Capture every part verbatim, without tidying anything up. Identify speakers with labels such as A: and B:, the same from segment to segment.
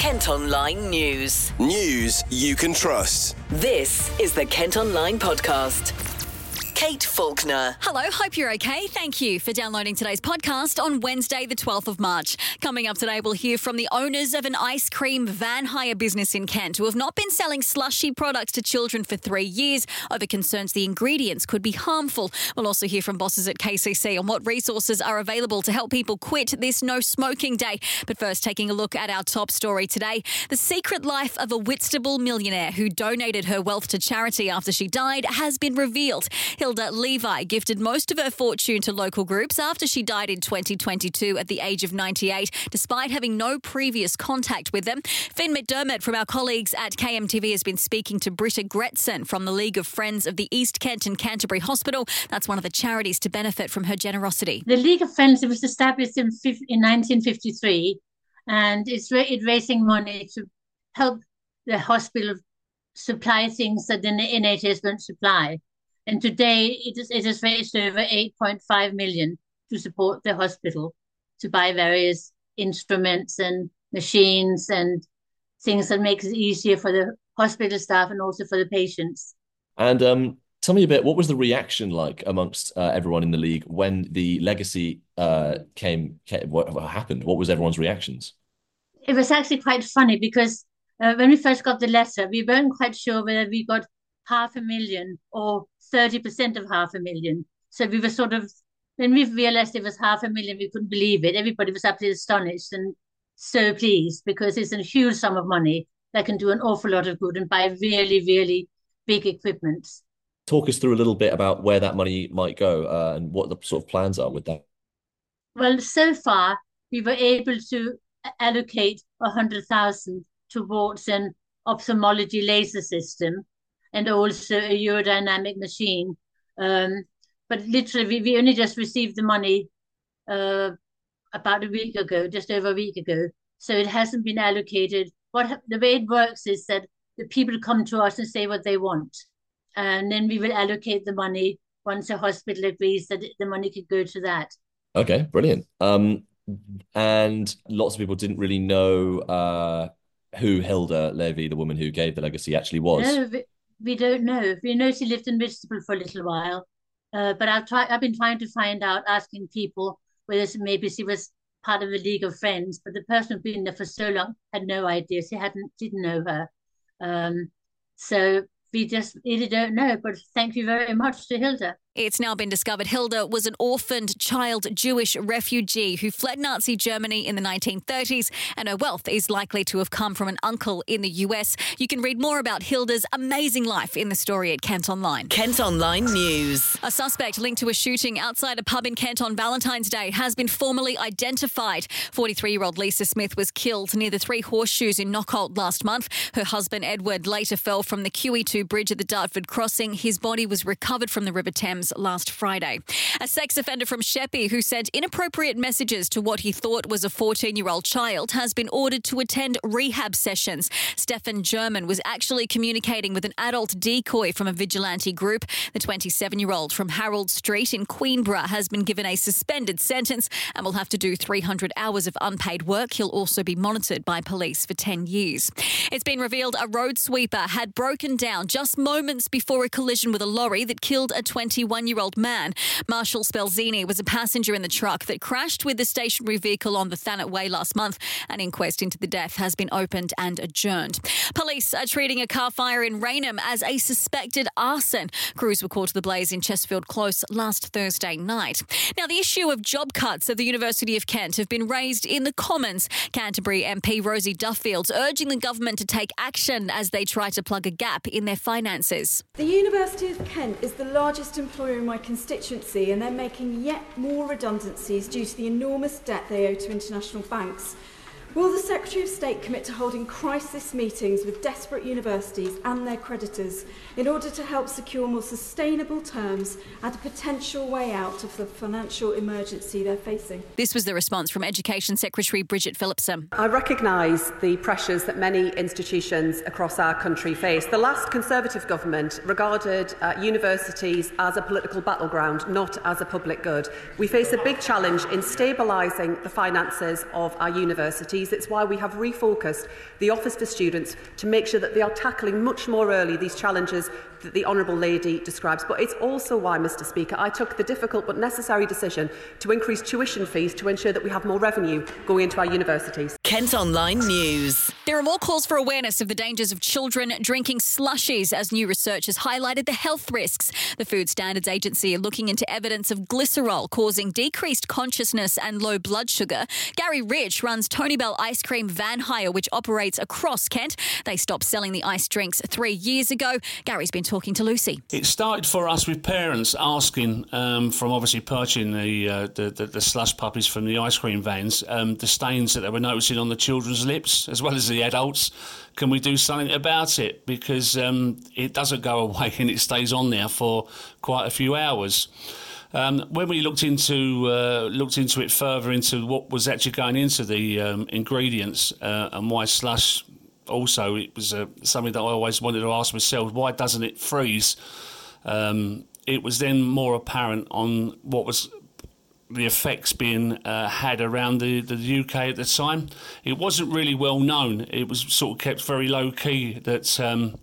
A: Kent Online News.
B: News you can trust.
A: This is the Kent Online Podcast. Kate Faulkner.
C: Hello, hope you're okay. Thank you for downloading today's podcast on Wednesday, the twelfth of March. Coming up today, we'll hear from the owners of an ice cream van hire business in Kent who have not been selling slushy products to children for three years over concerns the ingredients could be harmful. We'll also hear from bosses at K C C on what resources are available to help people quit this no smoking day. But first, taking a look at our top story today, the secret life of a Whitstable millionaire who donated her wealth to charity after she died has been revealed. Hilda Levi gifted most of her fortune to local groups after she died in twenty twenty-two at the age of ninety-eight, despite having no previous contact with them. Finn McDermott from our colleagues at K M T V has been speaking to Britta Gretson from the League of Friends of the East Kent and Canterbury Hospital. That's one of the charities to benefit from her generosity.
D: The League of Friends was established in, in nineteen fifty-three, and it's, it's raising money to help the hospital supply things that the N H S don't supply. And today it is it has raised over eight point five million to support the hospital, to buy various instruments and machines and things that makes it easier for the hospital staff and also for the patients.
E: And um, tell me a bit, what was the reaction like amongst uh, everyone in the league when the legacy uh, came, came what, what happened? What was everyone's reactions?
D: It was actually quite funny because uh, when we first got the letter, we weren't quite sure whether we got half a million or thirty percent of half a million. So we were sort of, when we realized it was half a million, we couldn't believe it. Everybody was absolutely astonished and so pleased because it's a huge sum of money that can do an awful lot of good and buy really, really big equipment.
E: Talk us through a little bit about where that money might go uh, and what the sort of plans are with that.
D: Well, so far, we were able to allocate one hundred thousand towards an ophthalmology laser system and also a urodynamic machine. Um, but literally, we, we only just received the money uh, about a week ago, just over a week ago. So it hasn't been allocated. What the way it works is that the people come to us and say what they want. And then we will allocate the money once a hospital agrees that the money could go to that. Okay,
E: brilliant. Um, and lots of people didn't really know uh, who Hilda Levi, the woman who gave the legacy, actually was.
D: No, we, we don't know. We know she lived in Whitstable for a little while. Uh, but I've, try, I've been trying to find out, asking people whether she, maybe she was part of the League of Friends. But the person who'd been there for so long had no idea. She hadn't, didn't know her. Um, so we just really don't know. But thank you very much to Hilda.
C: It's now been discovered Hilda was an orphaned child Jewish refugee who fled Nazi Germany in the nineteen thirties, and her wealth is likely to have come from an uncle in the U S. You can read more about Hilda's amazing life in the story at Kent Online.
A: Kent Online News.
C: A suspect linked to a shooting outside a pub in Kent on Valentine's Day has been formally identified. forty-three-year-old Lisa Smith was killed near the Three Horseshoes in Knockholt last month. Her husband Edward later fell from the Q E two bridge at the Dartford crossing. His body was recovered from the River Thames last Friday. A sex offender from Sheppey who sent inappropriate messages to what he thought was a fourteen-year-old child has been ordered to attend rehab sessions. Stefan German was actually communicating with an adult decoy from a vigilante group. The twenty-seven-year-old from Harold Street in Queenborough has been given a suspended sentence and will have to do three hundred hours of unpaid work. He'll also be monitored by police for ten years. It's been revealed a road sweeper had broken down just moments before a collision with a lorry that killed a twenty-one-year-old man. Marshall Spelzini was a passenger in the truck that crashed with the stationary vehicle on the Thanet Way last month. An inquest into the death has been opened and adjourned. Police are treating a car fire in Raynham as a suspected arson. Crews were called to the blaze in Chesterfield Close last Thursday night. Now, the issue of job cuts at the University of Kent have been raised in the Commons. Canterbury M P Rosie Duffield's urging the government to take action as they try to plug a gap in their finances.
F: The University of Kent is the largest employer in my constituency, and they're making yet more redundancies due to the enormous debt they owe to international banks. Will the Secretary of State commit to holding crisis meetings with desperate universities and their creditors in order to help secure more sustainable terms and a potential way out of the financial emergency they're facing?
C: This was the response from Education Secretary Bridget Phillipson.
G: I recognise the pressures that many institutions across our country face. The last Conservative government regarded uh, universities as a political battleground, not as a public good. We face a big challenge in stabilising the finances of our universities. It's why why we have refocused the Office for Students to make sure that they are tackling much more early these challenges that the Honourable Lady describes. But it's also why, Mr Speaker, I took the difficult but necessary decision to increase tuition fees to ensure that we have more revenue going into our universities.
A: Kent Online News.
C: There are more calls for awareness of the dangers of children drinking slushies as new research has highlighted the health risks. The Food Standards Agency are looking into evidence of glycerol causing decreased consciousness and low blood sugar. Gary Rich runs Tony Bell Ice Cream Van Hire, which operates across Kent. They stopped selling the ice drinks three years ago. Gary's been talking to Lucy.
H: It started for us with parents asking um, from obviously purchasing the, uh, the, the the slush puppies from the ice cream vans, um, the stains that they were noticing on the children's lips as well as the adults. Can we do something about it? Because um, it doesn't go away and it stays on there for quite a few hours. Um, when we looked into uh, looked into it further into what was actually going into the um, ingredients uh, and why slush, also it was uh, something that I always wanted to ask myself, why doesn't it freeze? Um, it was then more apparent on what was the effects being uh, had around the, the U K at the time. It wasn't really well known. It was sort of kept very low key that um,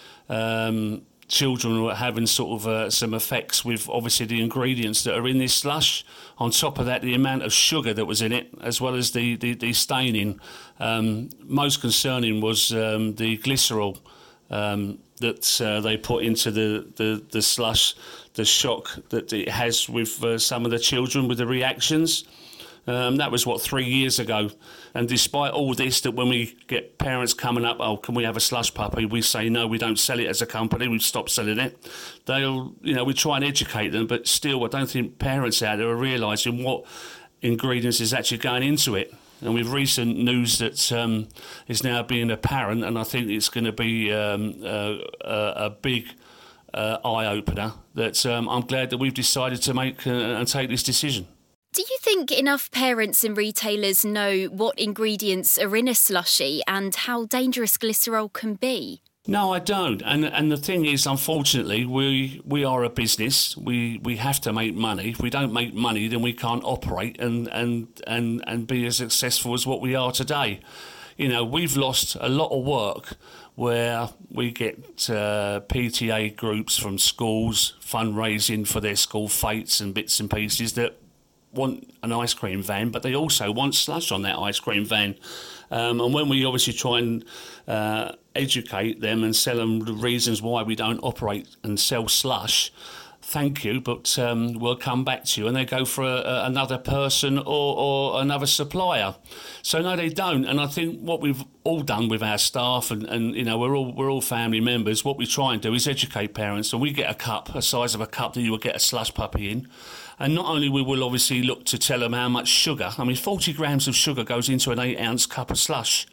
H: um, children were having sort of uh, some effects with obviously the ingredients that are in this slush. On top of that, the amount of sugar that was in it, as well as the, the, the staining. Um, most concerning was um, the glycerol um, that uh, they put into the, the, the slush, the shock that it has with uh, some of the children with the reactions. Um, that was, what, three years ago. And despite all this, that when we get parents coming up, oh, can we have a slush puppy? We say, no, we don't sell it as a company. We've stopped selling it. They'll, you know, we try and educate them, but still, I don't think parents out there are realising what ingredients is actually going into it. And with recent news that um, is now being apparent, and I think it's going to be um, uh, a, a big uh, eye-opener, that um, I'm glad that we've decided to make uh, and take this decision.
I: Do you think enough parents and retailers know what ingredients are in a slushie and how dangerous glycerol can be?
H: No, I don't. And and the thing is, unfortunately, we we are a business. We we have to make money. If we don't make money, then we can't operate and and, and, and be as successful as what we are today. You know, we've lost a lot of work where we get uh, P T A groups from schools fundraising for their school fetes and bits and pieces that want an ice cream van, but they also want slush on that ice cream van. Um, and when we obviously try and uh, educate them and sell them the reasons why we don't operate and sell slush, thank you, but um, we'll come back to you. And they go for a, a, another person or, or another supplier. So no, they don't. And I think what we've all done with our staff, and, and you know, we're all we're all family members. What we try and do is educate parents. And we get a cup, a size of a cup that you would get a slush puppy in. And not only we will obviously look to tell them how much sugar. I mean, forty grams of sugar goes into an eight ounce cup of slush.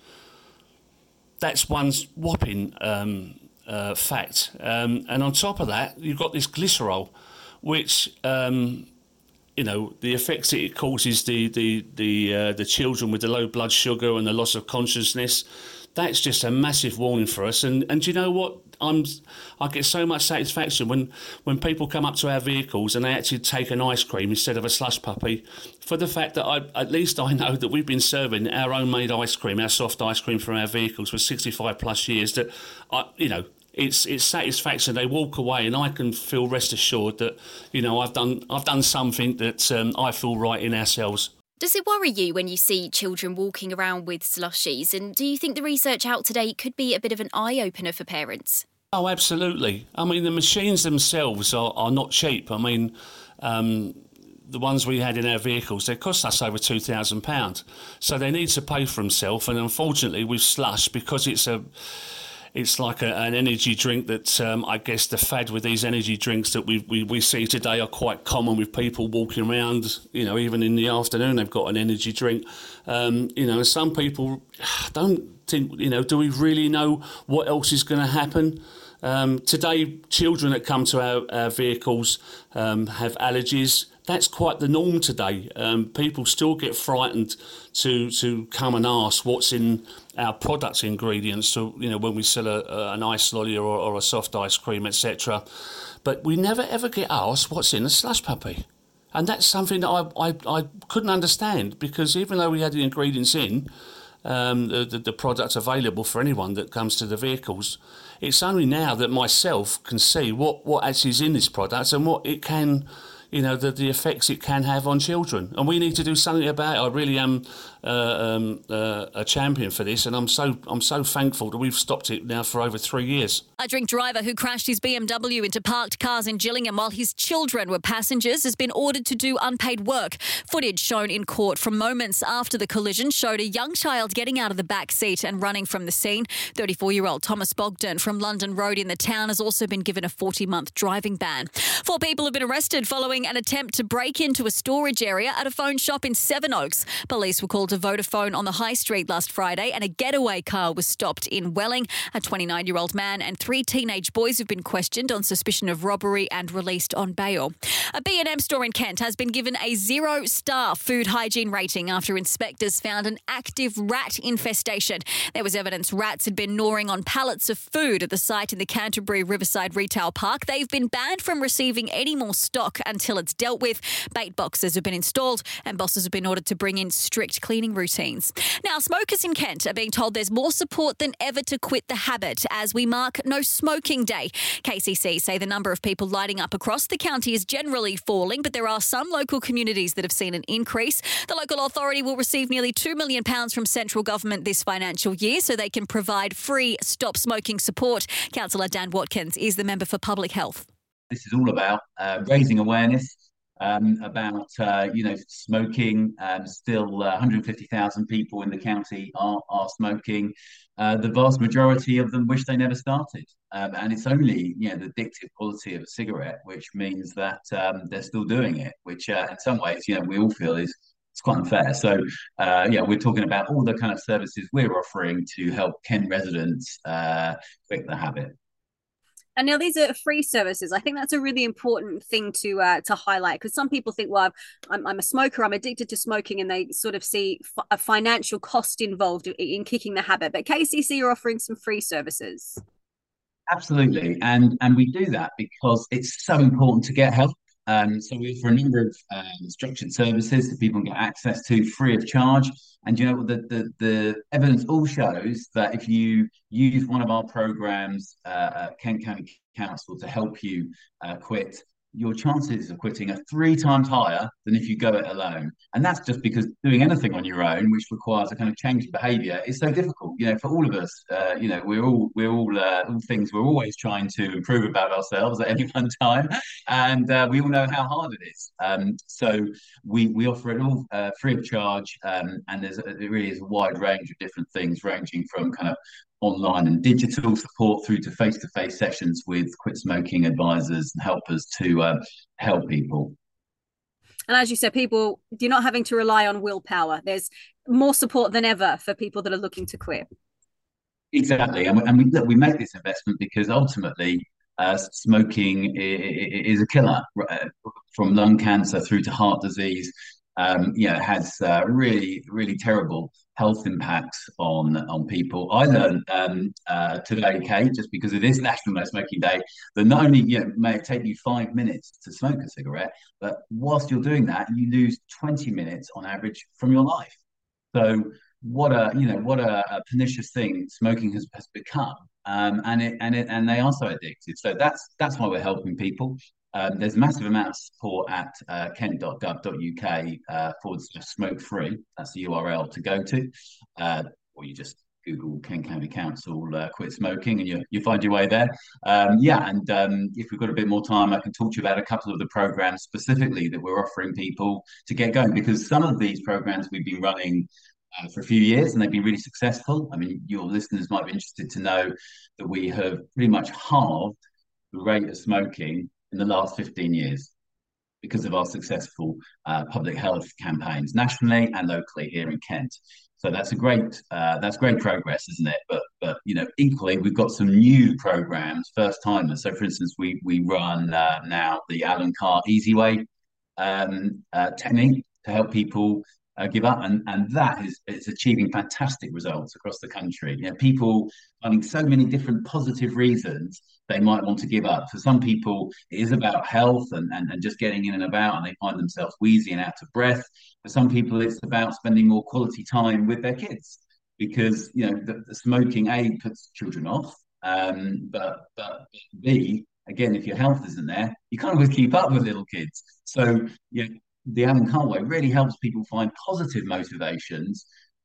H: That's one whopping um, uh, fact. Um, and on top of that, you've got this glycerol, which, um, you know, the effects that it causes the the the, uh, the children with the low blood sugar and the loss of consciousness. That's just a massive warning for us. And and do you know what? I'm I get so much satisfaction when, when people come up to our vehicles and they actually take an ice cream instead of a slush puppy, for the fact that I at least I know that we've been serving our own made ice cream, our soft ice cream from our vehicles for sixty-five plus years. That I, you know, it's it's satisfaction. They walk away and I can feel rest assured that, you know, I've done I've done something that um, I feel right in ourselves.
I: Does it worry you when you see children walking around with slushies? And do you think the research out today could be a bit of an eye-opener for parents?
H: Oh, absolutely. I mean, the machines themselves are, are not cheap. I mean, um, the ones we had in our vehicles, they cost us over two thousand pounds. So they need to pay for themselves. And unfortunately, with slush, because it's a... It's like a, an energy drink that um, I guess the fad with these energy drinks that we, we we see today are quite common with people walking around, you know, even in the afternoon they've got an energy drink. Um, you know, some people don't think, you know, do we really know what else is going to happen? Um, today, children that come to our, our vehicles um, have allergies. That's quite the norm today. Um, people still get frightened to to come and ask what's in our product ingredients. So, you know, when we sell a, a, an ice lolly or, or a soft ice cream, et cetera. But we never ever get asked what's in a slush puppy, and that's something that I I, I couldn't understand, because even though we had the ingredients in, um, the, the, the product available for anyone that comes to the vehicles. It's only now that myself can see what, what actually is in this product and what it can, you know, the, the effects it can have on children. And we need to do something about it. I really am uh, um, uh, a champion for this, and I'm so I'm so thankful that we've stopped it now for over three years.
C: A drink driver who crashed his B M W into parked cars in Gillingham while his children were passengers has been ordered to do unpaid work. Footage shown in court from moments after the collision showed a young child getting out of the back seat and running from the scene. thirty-four-year-old Thomas Bogdan from London Road in the town has also been given a forty-month driving ban. Four people have been arrested following an attempt to break into a storage area at a phone shop in Sevenoaks. Police were called to Vodafone on the High Street last Friday, and a getaway car was stopped in Welling. A twenty-nine-year-old man and three teenage boys have been questioned on suspicion of robbery and released on bail. A B and M store in Kent has been given a zero-star food hygiene rating after inspectors found an active rat infestation. There was evidence rats had been gnawing on pallets of food at the site in the Canterbury Riverside Retail Park. They've been banned from receiving any more stock until it's dealt with. Bait boxes have been installed and bosses have been ordered to bring in strict cleaning routines. Now, smokers in Kent are being told there's more support than ever to quit the habit as we mark No Smoking Day. K C C say the number of people lighting up across the county is generally falling, but there are some local communities that have seen an increase. The local authority will receive nearly two million pounds from central government this financial year so they can provide free stop smoking support. Councillor Dan Watkins is the member for Public Health.
J: This is all about uh, raising awareness um, about, uh, you know, smoking. Um, still, uh, one hundred fifty thousand people in the county are, are smoking. Uh, the vast majority of them wish they never started. Um, and it's only, you know, the addictive quality of a cigarette, which means that um, they're still doing it, which uh, in some ways, you know, we all feel is it's quite unfair. So, uh, yeah, we're talking about all the kind of services we're offering to help Kent residents uh, quit the habit.
K: And now these are free services. I think that's a really important thing to uh, to highlight, because some people think, well, I'm, I'm a smoker, I'm addicted to smoking, and they sort of see f- a financial cost involved in, in kicking the habit. But K C C are offering some free services.
J: Absolutely. And, and we do that because it's so important to get help. Um, so we offer a number of um, structured services that people can get access to free of charge. And, you know, the, the, the evidence all shows that if you use one of our programs, uh, at Kent County Council, to help you uh, quit, your chances of quitting are three times higher than if you go it alone. And that's just because doing anything on your own, which requires a kind of change in behaviour, is so difficult. You know, for all of us, uh, you know, we're all we're all uh, all things we're always trying to improve about ourselves at any one time, and uh, we all know how hard it is. Um, so we we offer it all uh, free of charge, um, and there's a, it really is a wide range of different things, ranging from kind of online and digital support through to face-to-face sessions with quit smoking advisors and helpers to uh, help people.
K: And as you said, people, you're not having to rely on willpower. There's more support than ever for people that are looking to quit.
J: Exactly. And, and we, look, we make this investment because ultimately uh, smoking is, is a killer, from lung cancer through to heart disease. Um, you know, it has uh, really, really terrible health impacts on on people. I learned um, uh, today, Kate, just because it is National No Smoking Day, that not only, you know, may it take you five minutes to smoke a cigarette, but whilst you're doing that, you lose twenty minutes on average from your life. So what a you know what a, a pernicious thing smoking has, has become, um, and it and it and they are so addicted. So that's that's why we're helping people. Um, there's a massive amount of support at uh, kent dot gov dot U K uh, forward slash smoke free. That's the U R L to go to, uh, or you just Google Kent County Council uh, quit smoking and you you find your way there. Um, yeah, and um, if we've got a bit more time, I can talk to you about a couple of the programs specifically that we're offering people to get going, because some of these programs we've been running Uh, for a few years, and they've been really successful. I mean, your listeners might be interested to know that we have pretty much halved the rate of smoking in the last fifteen years because of our successful uh, public health campaigns nationally and locally here in Kent. So that's a great uh, that's great progress, isn't it? But but you know, equally, we've got some new programs, first timers. So, for instance, we we run uh, now the Alan Carr Easy Way um, uh, technique to help people Uh, give up, and and that is it's achieving fantastic results across the country. You know, people finding so many different positive reasons they might want to give up. For some people, it is about health and, and, and just getting in and about, and they find themselves wheezy and out of breath. For some people, it's about spending more quality time with their kids. because, you know, the, the smoking, A, puts children off, um, but, but B, again, if your health isn't there, you can't always keep up with little kids. So, you know, the Alan Carr Way really helps people find positive motivations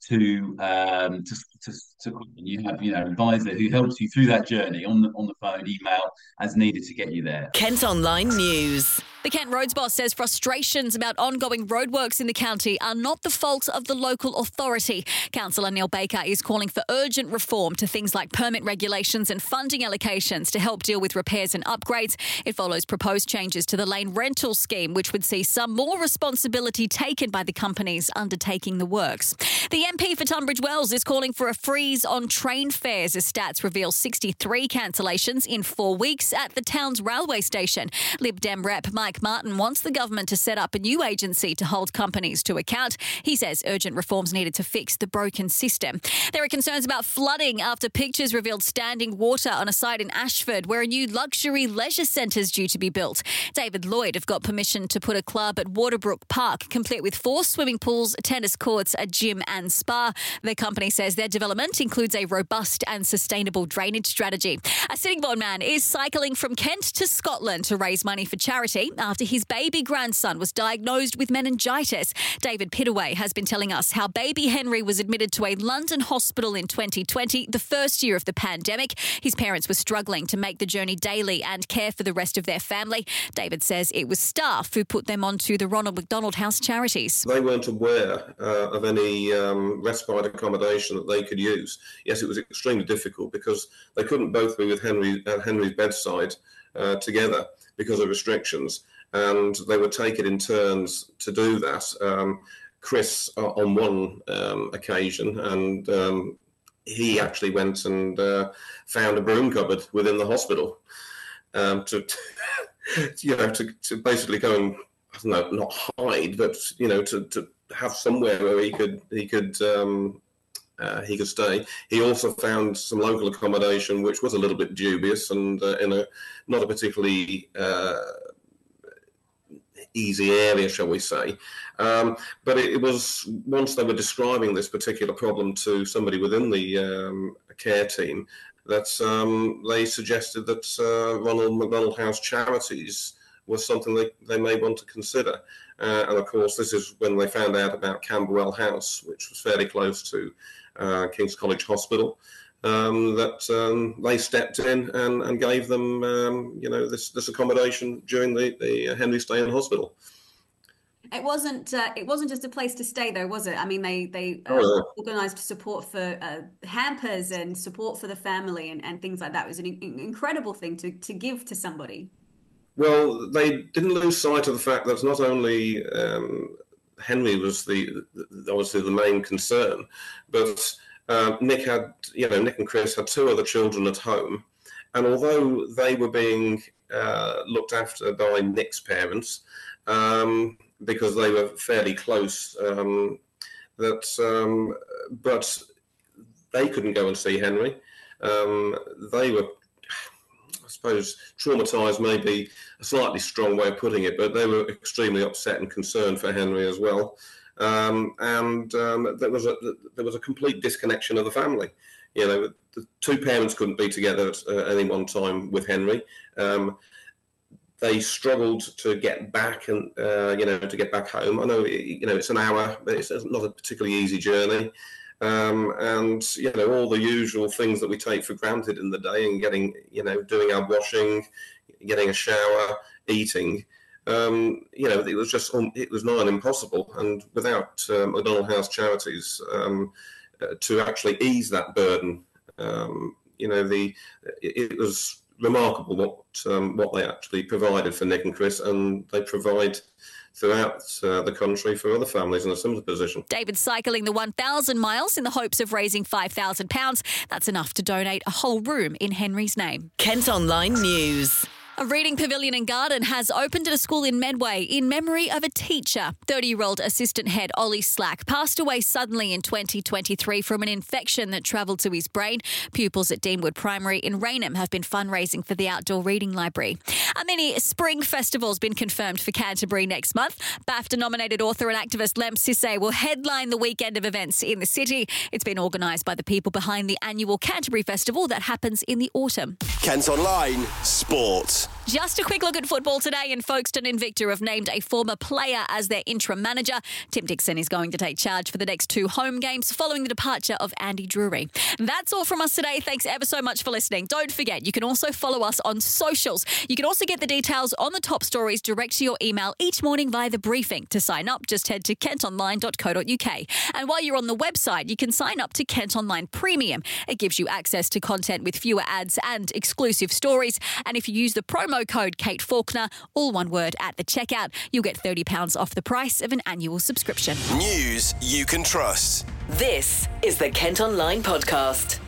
J: to um to, to to you have you know an advisor who helps you through that journey on the on the phone, email as needed to get you there.
A: Kent Online News.
C: The Kent Roads boss says frustrations about ongoing roadworks in the county are not the fault of the local authority. Councillor Neil Baker is calling for urgent reform to things like permit regulations and funding allocations to help deal with repairs and upgrades. It follows proposed changes to the lane rental scheme, which would see some more responsibility taken by the companies undertaking the works. The M P for Tunbridge Wells is calling for a freeze on train fares as stats reveal sixty-three cancellations in four weeks at the town's railway station. Lib Dem rep Mike Martin wants the government to set up a new agency to hold companies to account. He says urgent reforms needed to fix the broken system. There are concerns about flooding after pictures revealed standing water on a site in Ashford where a new luxury leisure centre is due to be built. David Lloyd have got permission to put a club at Waterbrook Park, complete with four swimming pools, tennis courts, a gym and spa. The company says their development includes a robust and sustainable drainage strategy. A Sittingbourne man is cycling from Kent to Scotland to raise money for charity after his baby grandson was diagnosed with meningitis. David Pittaway has been telling us how baby Henry was admitted to a London hospital in twenty twenty, the first year of the pandemic. His parents were struggling to make the journey daily and care for the rest of their family. David says it was staff who put them onto the Ronald McDonald House Charities.
L: They weren't aware uh, of any um, respite accommodation that they could use. Yes, it was extremely difficult because they couldn't both be with Henry at Henry's bedside uh, together because of restrictions, and they would take it in turns to do that. Um, Chris uh, on one um, occasion, and um, he actually went and uh, found a broom cupboard within the hospital um, to, you know, to, to basically go and, I don't know, not hide, but you know, to, to have somewhere where he could he could um, uh, he could stay. He also found some local accommodation, which was a little bit dubious and uh, in a not a particularly uh, easy area, shall we say. Um, but it, it was, once they were describing this particular problem to somebody within the um, care team, that um, they suggested that uh, Ronald McDonald House Charities was something they, they may want to consider. Uh, and of course, this is when they found out about Camberwell House, which was fairly close to uh, King's College Hospital. Um, that um, they stepped in and, and gave them, um, you know, this, this accommodation during the, the Henry stay in hospital.
K: It wasn't. Uh, it wasn't just a place to stay, though, was it? I mean, they they uh,
L: oh, yeah.
K: organised support for uh, hampers and support for the family and, and things like that. It was an in- incredible thing to to give to somebody.
L: Well, they didn't lose sight of the fact that not only um, Henry was the, the obviously the main concern, but Uh, Nick had, you know, Nick and Chris had two other children at home, and although they were being uh, looked after by Nick's parents, um, because they were fairly close, um, that um, but they couldn't go and see Henry. Um, they were, I suppose, traumatised may be a slightly strong way of putting it, but they were extremely upset and concerned for Henry as well. Um, and um, there was a there was a complete disconnection of the family. You know, the two parents couldn't be together at uh, any one time with Henry. Um, they struggled to get back and uh, you know to get back home. I know you know it's an hour, but it's not a particularly easy journey. Um, and you know all the usual things that we take for granted in the day, and getting you know doing our washing, getting a shower, eating. Um, you know, it was just it was nigh on impossible, and without uh, McDonald House Charities um, uh, to actually ease that burden, um, you know, the it, it was remarkable what um, what they actually provided for Nick and Chris, and they provide throughout uh, the country for other families in a similar position.
C: David cycling the one thousand miles in the hopes of raising five thousand pounds. That's enough to donate a whole room in Henry's name.
A: Kent Online News.
C: A reading pavilion and garden has opened at a school in Medway in memory of a teacher. thirty-year-old assistant head Ollie Slack passed away suddenly in twenty twenty-three from an infection that travelled to his brain. Pupils at Deanwood Primary in Raynham have been fundraising for the outdoor reading library. A mini spring festival's been confirmed for Canterbury next month. BAFTA-nominated author and activist Lem Sisse will headline the weekend of events in the city. It's been organised by the people behind the annual Canterbury Festival that happens in the autumn.
B: Kent Online Sport.
C: Just a quick look at football today, and Folkestone Invicta have named a former player as their interim manager. Tim Dixon is going to take charge for the next two home games following the departure of Andy Drury. That's all from us today. Thanks ever so much for listening. Don't forget, you can also follow us on socials. You can also get the details on the top stories direct to your email each morning via the briefing. To sign up, just head to kent online dot co dot uk. And while you're on the website, you can sign up to Kent Online Premium. It gives you access to content with fewer ads and exclusive stories. And if you use the promo code Kate Faulkner, all one word, at the checkout, you'll get thirty pounds off the price of an annual subscription.
B: News you can trust.
A: This is the Kent Online Podcast.